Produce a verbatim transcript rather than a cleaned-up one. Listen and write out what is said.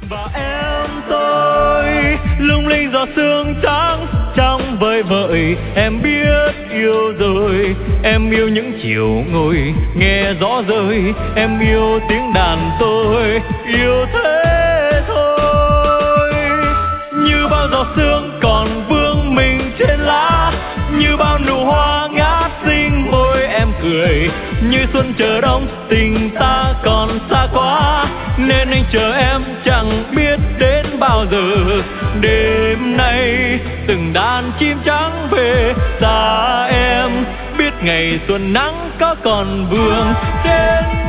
Và em tôi lung linh giọt sương trắng trong vơi vợi, em biết yêu rồi. Em yêu những chiều ngồi nghe gió rơi, em yêu tiếng đàn tôi yêu thế thôi. Như bao giọt sương còn vương mình trên lá, như bao nụ hoa ngát xinh môi em cười. Như xuân chờ đông tình ta còn xa quá, nên anh chờ em chẳng biết đến bao giờ. Đêm nay từng đàn chim trắng về xa em, biết ngày xuân nắng có còn vương trên